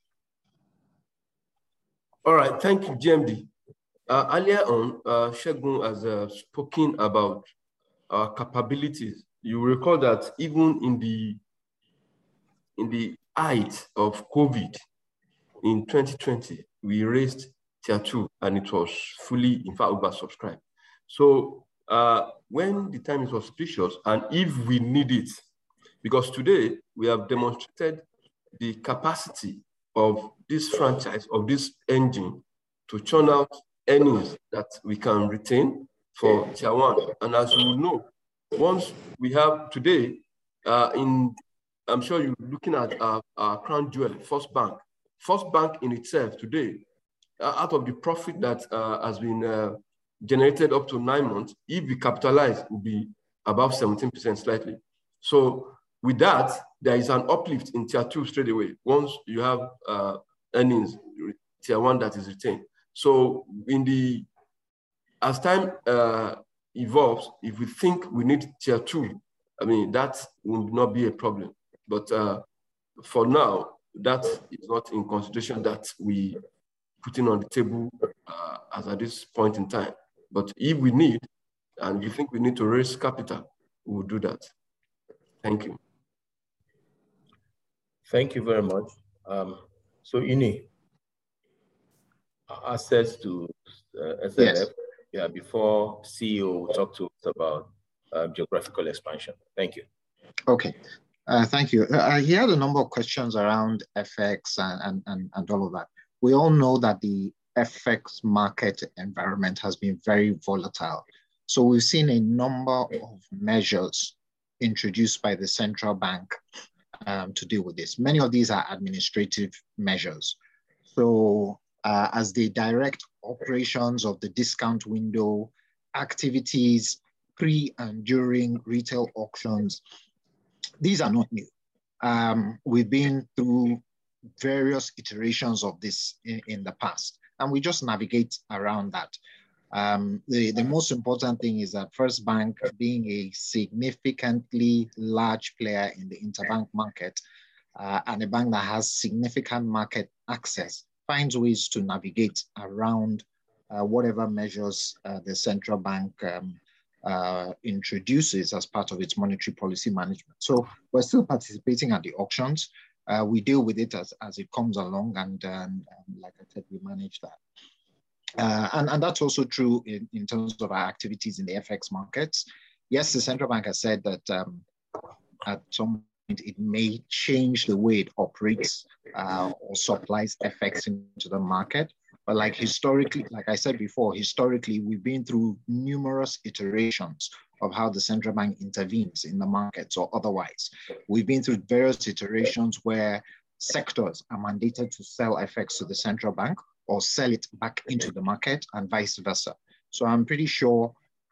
All right, thank you, G M D. Uh, earlier on, uh, Segun has uh, spoken about our capabilities. You recall that even in the in the height of COVID in twenty twenty, we raised tier two, and it was fully, in fact, oversubscribed. So uh, when the time is auspicious, and if we need it, because today we have demonstrated the capacity of this franchise, of this engine, to churn out earnings that we can retain for tier one. And as you know, once we have today, uh, in, I'm sure you're looking at our, our crown jewel, First Bank. First Bank in itself today, uh, out of the profit that uh, has been uh, generated up to nine months, if we capitalize, will be above seventeen percent slightly. So with that, there is an uplift in tier two straight away, once you have uh, earnings, tier one that is retained. So in the, as time uh, evolves, if we think we need tier two, I mean, that will not be a problem. But uh, for now, that is not in consideration that we putting on the table uh, as at this point in time. But if we need, and we think we need to raise capital, we will do that. Thank you. Thank you very much. Um, so, Ini, access to uh, S L F, yes. Yeah, before C E O will talk to us about uh, geographical expansion. Thank you. Okay, uh, thank you. Uh, he had a number of questions around F X and, and, and, and all of that. We all know that the F X market environment has been very volatile. So we've seen a number of measures introduced by the central bank um, to deal with this. Many of these are administrative measures. So uh, as they direct operations of the discount window, activities pre and during retail auctions, these are not new. Um, we've been through various iterations of this in, in the past, and we just navigate around that. Um, the, the most important thing is that First Bank, being a significantly large player in the interbank market uh, and a bank that has significant market access, finds ways to navigate around uh, whatever measures uh, the central bank um, uh, introduces as part of its monetary policy management. So we're still participating at the auctions. Uh, we deal with it as, as it comes along, and um, um, like I said, we manage that. Uh, and, and that's also true in, in terms of our activities in the F X markets. Yes, the central bank has said that um, at some point it may change the way it operates uh, or supplies F X into the market. But like historically, like I said before, historically, we've been through numerous iterations of how the central bank intervenes in the markets or otherwise. We've been through various iterations where sectors are mandated to sell F X to the central bank or sell it back into the market and vice versa. So I'm pretty sure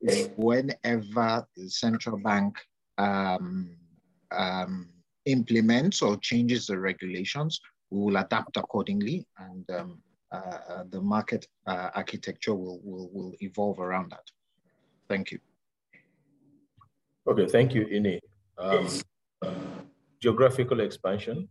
whenever the central bank um, um, implements or changes the regulations, we will adapt accordingly, and um, uh, the market uh, architecture will, will, will evolve around that. Thank you. Okay, thank you, Ini. Um, geographical expansion.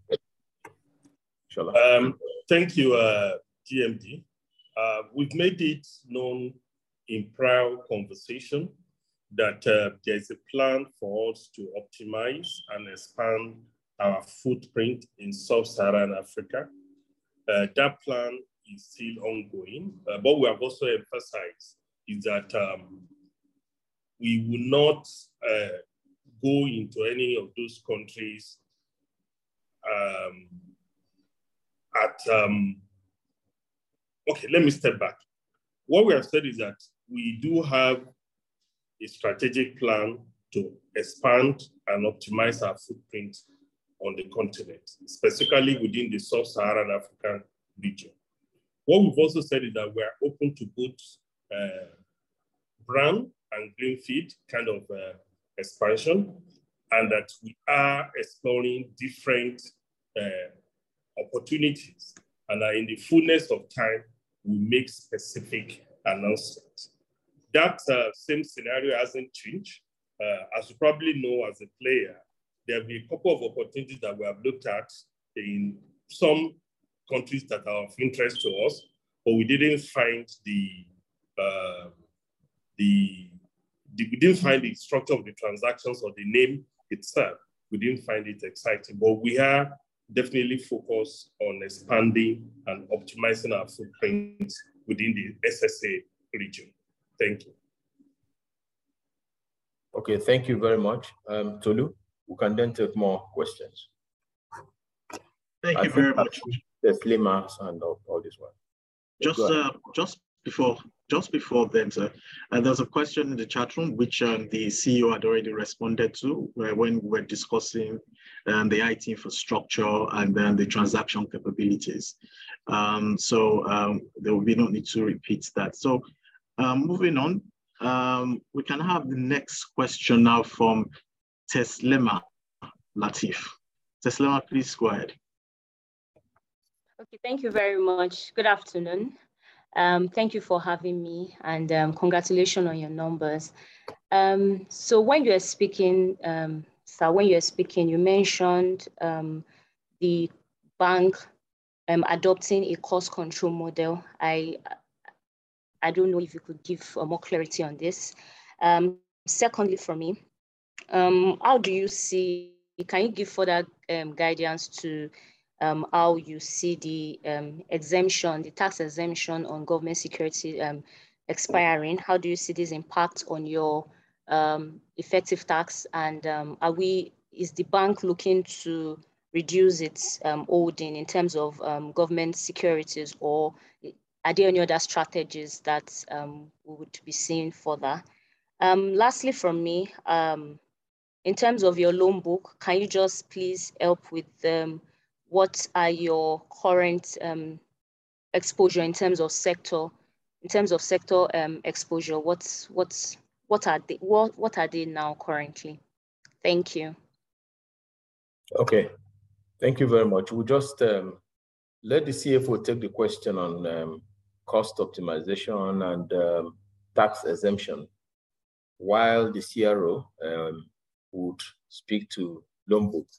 Um, thank you, uh, G M D. Uh, we've made it known in prior conversation that uh, there's a plan for us to optimize and expand our footprint in sub-Saharan Africa. Uh, that plan is still ongoing, uh, but we have also emphasized is that um, we will not uh, go into any of those countries um, at, um, okay, let me step back. What we have said is that we do have a strategic plan to expand and optimize our footprint on the continent, specifically within the sub-Saharan African region. What we've also said is that we are open to both uh, brown and greenfield kind of uh, expansion, and that we are exploring different uh, opportunities, and that in the fullness of time, we make specific announcements. That uh, same scenario hasn't changed. Uh, as you probably know, as a player, there have been a couple of opportunities that we have looked at in some countries that are of interest to us, but we didn't find the, uh, the, the, we didn't find the structure of the transactions or the name itself. We didn't find it exciting, but we are definitely focused on expanding and optimizing our footprint within the S S A region. Thank you. Okay, thank you very much. Um, Tolu, we can then take more questions. Thank you very much. Teslima and all, all this one. Just uh, just before just before then, sir, uh, there was a question in the chat room which um, the C E O had already responded to uh, when we were discussing um, the I T infrastructure and then the transaction capabilities. Um, so um, there will be no need to repeat that. So um, moving on, um, we can have the next question now from Teslima Latif. Teslima, please go ahead. Okay, thank you very much. Good afternoon. Um, thank you for having me, and um, congratulations on your numbers. Um, so when you are speaking, um, sir, when you are speaking, you mentioned um, the bank um, adopting a cost control model. I, I don't know if you could give uh, more clarity on this. Um, secondly, for me, um, how do you see, can you give further um, guidance to Um, how you see the um, exemption, the tax exemption on government security um, expiring? How do you see this impact on your um, effective tax? And um, are we, is the bank looking to reduce its um, holding in terms of um, government securities, or are there any other strategies that um, we would be seeing further? Um, lastly, from me, um, in terms of your loan book, can you just please help with um, what are your current um, exposure in terms of sector, in terms of sector um, exposure? What's what's what are they what what are they now currently? Thank you. Okay, thank you very much. We'll just um, let the C F O take the question on um, cost optimization and um, tax exemption, while the C R O um, would speak to loan book.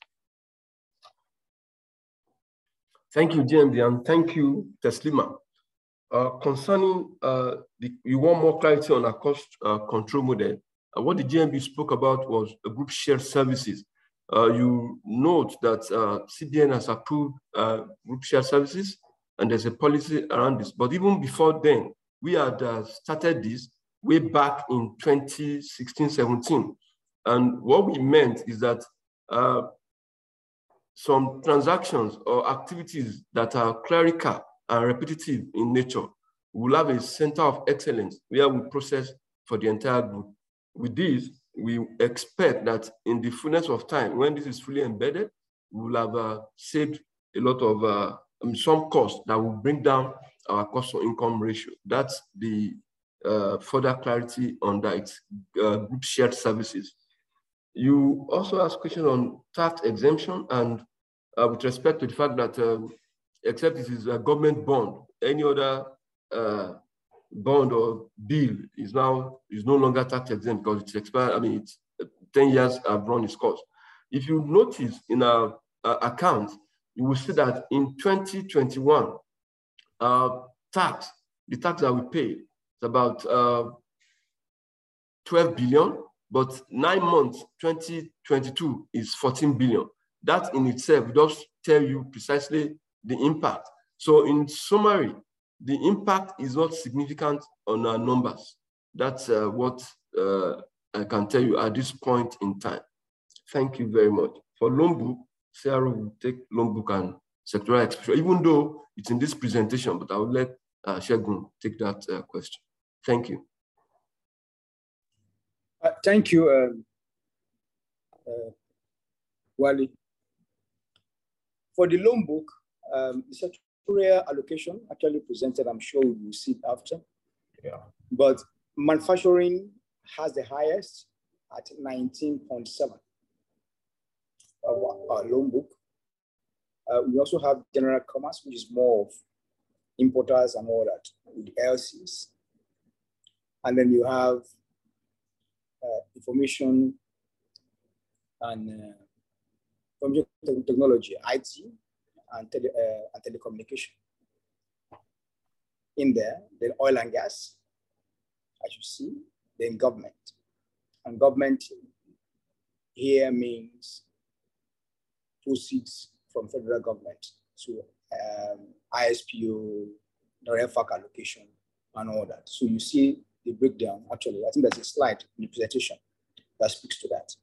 Thank you, J M D, and thank you, Teslima. Uh, concerning, uh, the, you want more clarity on our cost uh, control model. Uh, what the J M D spoke about was a group shared services. Uh, you note that uh, C B N has approved uh, group shared services, and there's a policy around this. But even before then, we had uh, started this way back in twenty sixteen seventeen. And what we meant is that uh, some transactions or activities that are clerical and repetitive in nature will have a center of excellence where we process for the entire group. With this, we expect that in the fullness of time, when this is fully embedded, we will have uh, saved a lot of uh, um, some costs that will bring down our cost to income ratio. That's the uh, further clarity on that. It's uh, group shared services. You also asked a question on tax exemption, and uh, with respect to the fact that um, except this is a government bond, any other uh, bond or bill is now is no longer tax exempt because it's expired. I mean, it's ten years have run its course. If you notice in our uh, account, you will see that in twenty twenty-one, uh, tax, the tax that we pay is about uh, twelve billion. But nine months, twenty twenty-two is fourteen billion. That in itself does tell you precisely the impact. So in summary, the impact is not significant on our numbers. That's uh, what uh, I can tell you at this point in time. Thank you very much. For loan book, Sarah will take loan book and sectoral exposure, even though it's in this presentation, but I will let uh, Segun take that uh, question. Thank you. Uh, thank you, uh, uh, Wally. For the loan book, um, the sectorial allocation actually presented, I'm sure we will see it after. Yeah. But manufacturing has the highest at nineteen point seven of our loan book. Uh, we also have general commerce, which is more of importers and all that with L Cs. And then you have uh, information and uh, information technology, I T, and, tele, uh, and telecommunication. In there, then oil and gas, as you see, then government. And government here means proceeds from federal government to um, I S P O, direct F A C allocation, and all that. So you see the breakdown. Actually, I think there's a slide in the presentation that speaks to that.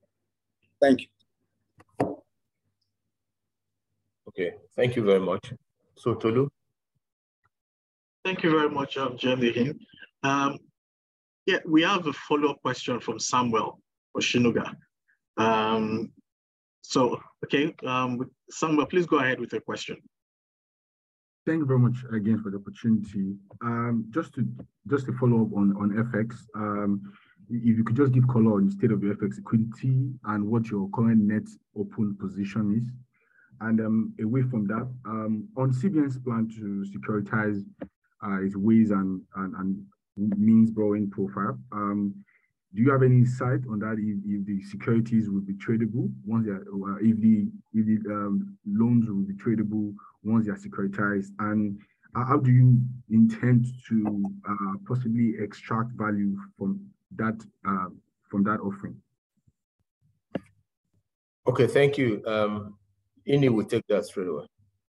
Thank you. Okay, thank you very much. So Tolu. Thank you very much, um, J M D. Um, yeah, we have a follow-up question from Samuel Oshinuga. Um, so, okay, um, Samuel, please go ahead with your question. Thank you very much again for the opportunity. Um, just to just to follow up on, on F X, um, if you could just give color on the state of your F X liquidity and what your current net open position is. And um, away from that, um, on C B N's plan to securitize uh, its ways and, and, and means borrowing profile, um, do you have any insight on that? If, if the securities will be tradable once they are, uh, if the if the um, loans will be tradable once they are securitized, and uh, how do you intend to uh, possibly extract value from that uh, from that offering? Okay, thank you. Um, Ini will take that straight away.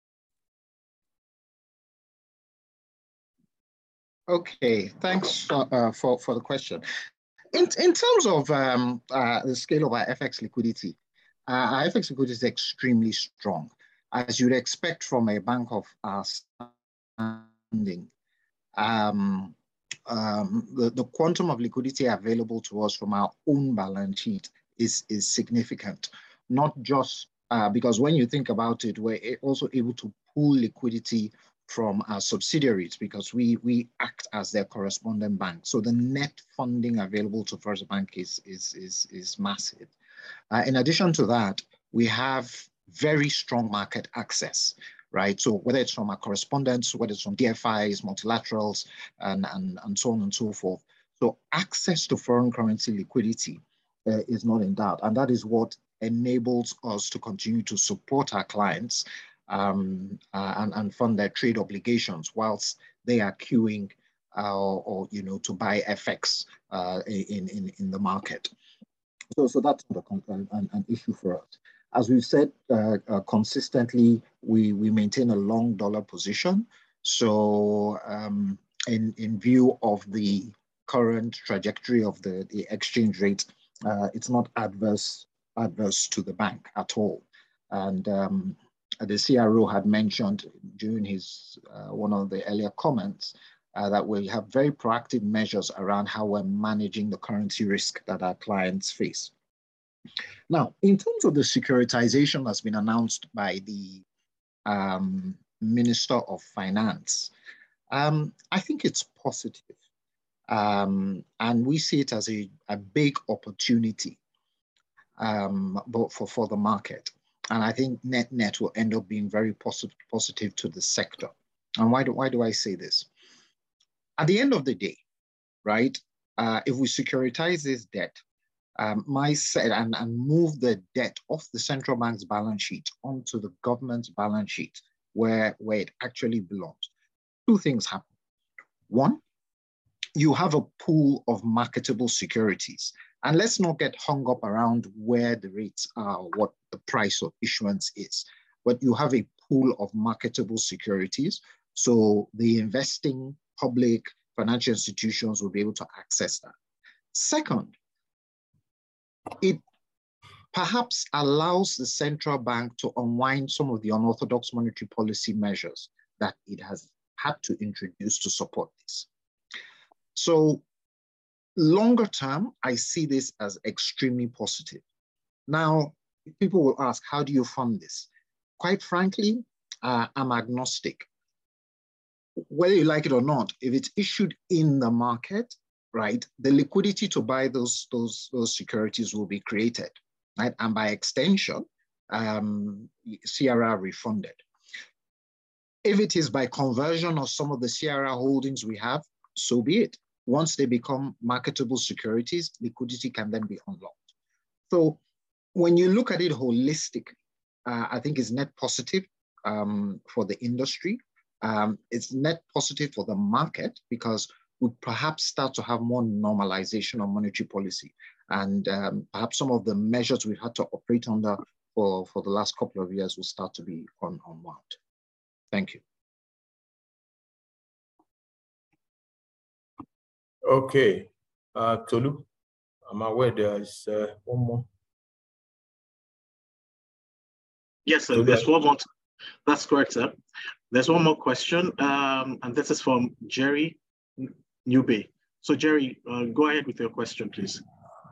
Okay, thanks uh, uh, for for the question. In, in terms of um, uh, the scale of our F X liquidity, uh, our F X liquidity is extremely strong, as you'd expect from a bank of our standing. Um, um, the, the quantum of liquidity available to us from our own balance sheet is, is significant, not just uh, because when you think about it, we're also able to pool liquidity from our subsidiaries because we, we act as their correspondent bank. So the net funding available to First Bank is, is, is, is massive. Uh, in addition to that, we have very strong market access, right? So whether it's from our correspondents, whether it's from D F Is, multilaterals, and, and, and so on and so forth. So access to foreign currency liquidity uh, is not in doubt. And that is what enables us to continue to support our clients Um, uh, and, and fund their trade obligations whilst they are queuing uh, or, or, you know, to buy F X uh, in, in, in the market. So, so that's not a, an, an issue for us. As we've said uh, uh, consistently, we, we maintain a long dollar position. So um, in, in view of the current trajectory of the, the exchange rate, uh, it's not adverse, adverse to the bank at all. And um, the C R O had mentioned during his uh, one of the earlier comments uh, that we have very proactive measures around how we're managing the currency risk that our clients face. Now, in terms of the securitization that's been announced by the um, Minister of Finance, um, I think it's positive. Um, and we see it as a, a big opportunity um, but for, for the market. And I think net net will end up being very positive, positive to the sector. And why do, why do I say this? At the end of the day, right, uh, if we securitize this debt, um, my set and, and move the debt off the central bank's balance sheet onto the government's balance sheet where, where it actually belongs, two things happen. One, you have a pool of marketable securities. And let's not get hung up around where the rates are, what the price of issuance is. But you have a pool of marketable securities. So the investing public financial institutions will be able to access that. Second, it perhaps allows the central bank to unwind some of the unorthodox monetary policy measures that it has had to introduce to support this. So longer term, I see this as extremely positive. Now, people will ask, how do you fund this? Quite frankly, uh, I'm agnostic. Whether you like it or not, if it's issued in the market, right, the liquidity to buy those, those, those securities will be created, right? And by extension, um, C R R refunded. If it is by conversion of some of the C R R holdings we have, so be it. Once they become marketable securities, liquidity can then be unlocked. So when you look at it holistically, uh, I think it's net positive um, for the industry. Um, it's net positive for the market because we perhaps start to have more normalization of monetary policy. And um, perhaps some of the measures we've had to operate under for, for the last couple of years will start to be un unwound. Thank you. Okay, uh, Tolu, I'm aware there is uh, one more. Yes, sir. There's one more. That's correct, sir. There's one more question, um, and this is from Jerry Newbay. So Jerry, uh, go ahead with your question, please.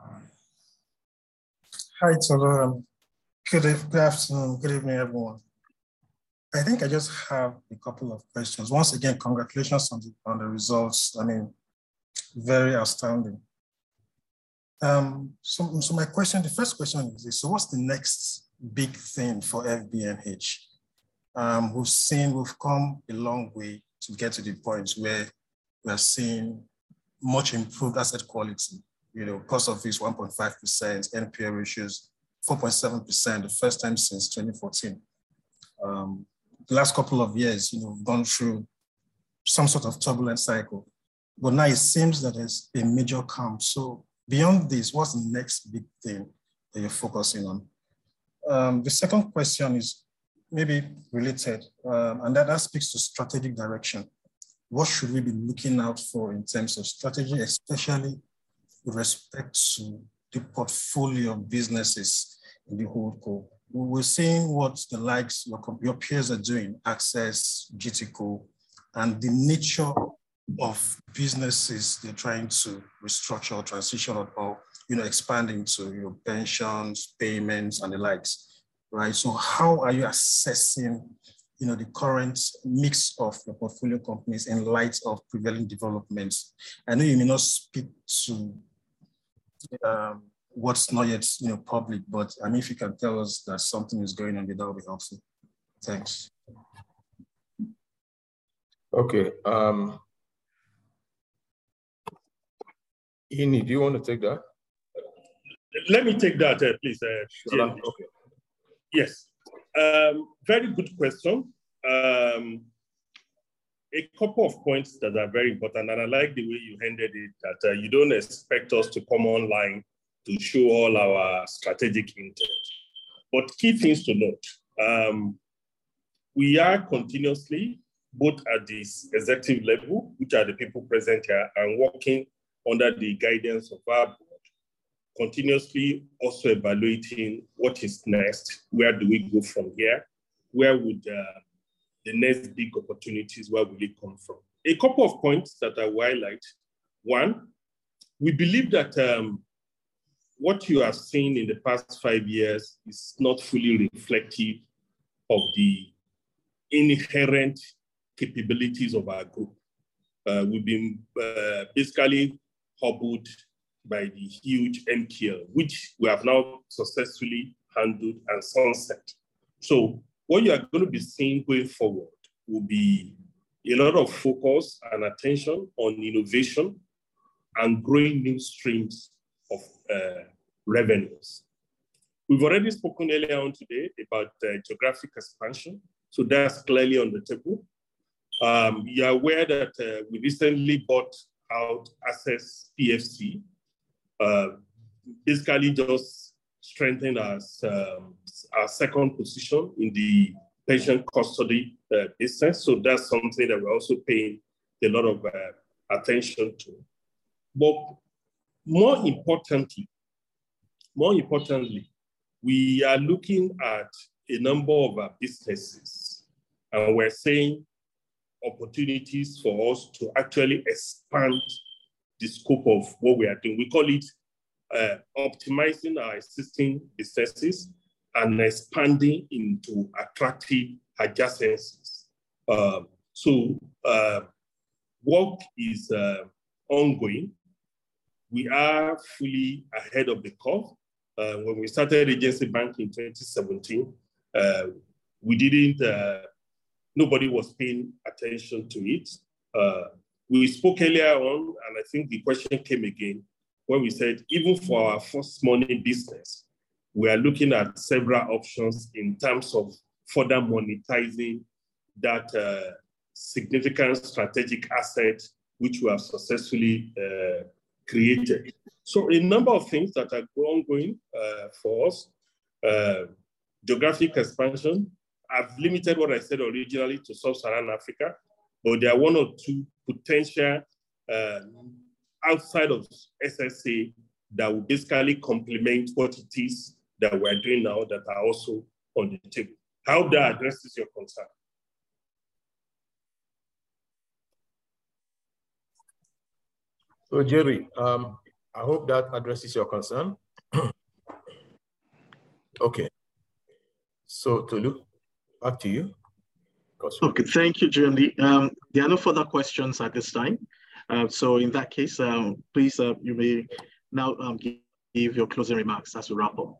Hi, Tolu. Good, good afternoon, good evening, everyone. I think I just have a couple of questions. Once again, congratulations on the, on the results. I mean, very outstanding. Um, so, so my question, the first question is this: so what's the next big thing for F B N H? Um, we've seen, we've come a long way to get to the point where we are seeing much improved asset quality. You know, cost of risk one point five percent, N P L ratios four point seven percent, the first time since twenty fourteen. Um, the last couple of years, you know, we've gone through some sort of turbulent cycle, but now it seems that there's a major calm. So beyond this, what's the next big thing that you're focusing on? Um, the second question is maybe related, um, and that, that speaks to strategic direction. What should we be looking out for in terms of strategy, especially with respect to the portfolio of businesses in the holdco? We're seeing what the likes, your, your peers are doing, Access, G T C O, and the nature of businesses they're trying to restructure or transition or, or you know, expanding to, you know, pensions, payments, and the likes, right? So how are you assessing, you know, the current mix of your portfolio companies in light of prevailing developments? I know you may not speak to um, what's not yet, you know, public, but I mean, if you can tell us that something is going on, that would be helpful. Thanks. Okay. Um, Ini, do you want to take that? Let me take that, uh, please. Uh, sure. Okay. Yes. Um, very good question. Um, a couple of points that are very important, and I like the way you ended it, that uh, you don't expect us to come online to show all our strategic intent. But key things to note, um, we are continuously, both at this executive level, which are the people present here, and working under the guidance of our board, continuously also evaluating what is next, where do we go from here, where would uh, the next big opportunities, where will it come from? A couple of points that I will highlight. One, we believe that um, what you have seen in the past five years is not fully reflective of the inherent capabilities of our group. Uh, we've been uh, basically hobbled by the huge N P L, which we have now successfully handled and sunset. So what you are going to be seeing going forward will be a lot of focus and attention on innovation and growing new streams of uh, revenues. We've already spoken earlier on today about uh, geographic expansion, so that's clearly on the table. Um, you're aware that uh, we recently bought out Access P F C, uh, basically just strengthen our, um, our second position in the pension custody uh, business. So that's something that we're also paying a lot of uh, attention to. But more importantly, more importantly, we are looking at a number of our businesses, and we're saying opportunities for us to actually expand the scope of what we are doing. We call it uh, optimizing our existing businesses and expanding into attractive adjacencies. Uh, so uh, work is uh, ongoing. We are fully ahead of the curve. Uh, when we started agency bank in twenty seventeen, uh, we didn't, uh, nobody was paying attention to it. Uh, we spoke earlier on, and I think the question came again, when we said, even for our first money business, we are looking at several options in terms of further monetizing that uh, significant strategic asset which we have successfully uh, created. So a number of things that are ongoing uh, for us. Uh, geographic expansion. I've limited what I said originally to Sub-Saharan Africa, but there are one or two potential uh, outside of S S A that will basically complement what it is that we're doing now that are also on the table. How that addresses your concern. So Jerry, um, I hope that addresses your concern. Okay. So Tolu, back to you. Okay, thank you, J M D. Um, there are no further questions at this time. Uh, so in that case, um, please, uh, you may now um, give, give your closing remarks as we wrap up.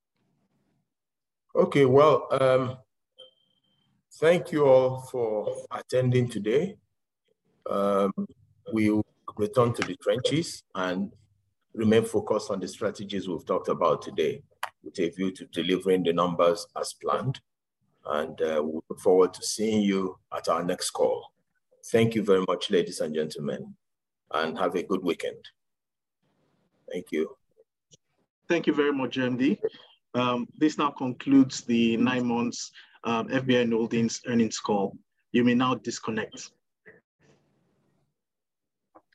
Okay, well, um, thank you all for attending today. Um, we'll return to the trenches and remain focused on the strategies we've talked about today with a view to delivering the numbers as planned. And uh, we look forward to seeing you at our next call. Thank you very much, ladies and gentlemen, and have a good weekend. Thank you. Thank you very much, J M D. Um, this now concludes the nine months um, F B N Holdings earnings call. You may now disconnect.